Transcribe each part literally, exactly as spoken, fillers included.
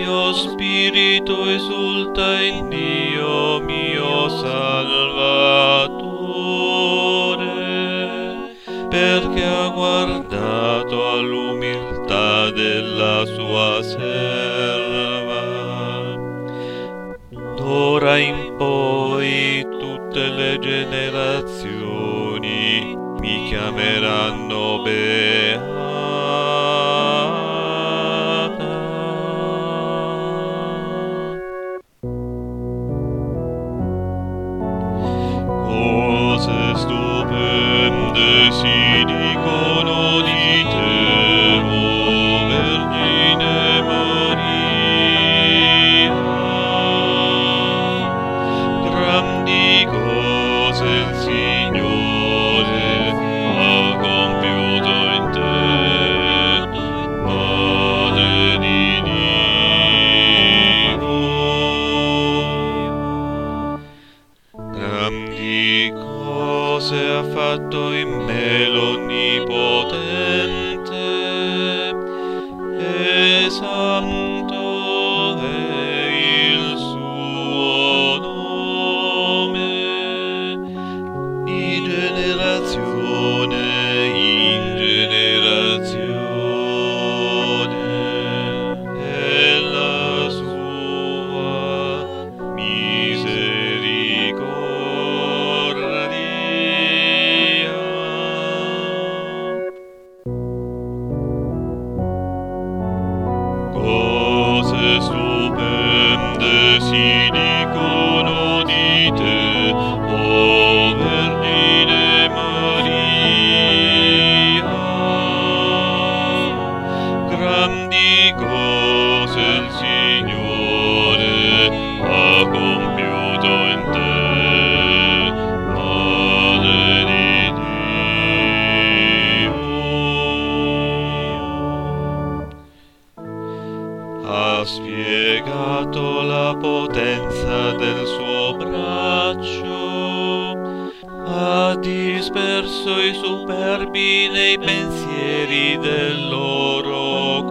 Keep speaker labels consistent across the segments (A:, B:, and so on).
A: mio spirito esulta in Dio mio Salvatore, perché ha guardato all'umiltà della sua serva. D'ora in poi tutte le generazioni mi chiameranno beata. Cose stupende si dicono di te, o Vergine Maria. Grandi cose il Signore ha compiuto in te, Madre di Dio. Grandi cose ha fatto in me l'Onnipotente, e santo è il suo nome, di generazione in generazione, e la sua misericordia. Cose stupende si dicono di te, o Vergine Maria. Grandi cose il Signore ha compiuto in te, Madre di Dio. Ha spiegato la potenza del suo braccio, ha disperso i superbi nei pensieri del loro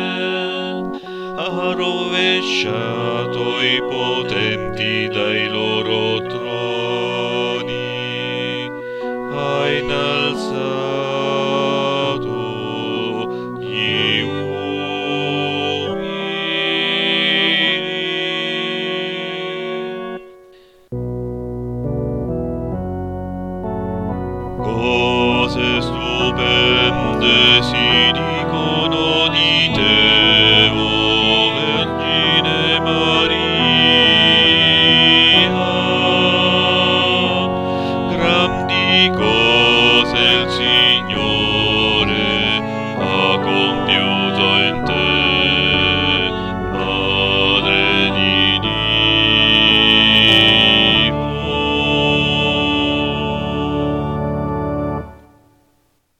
A: cuore, ha rovesciato i potenti dai loro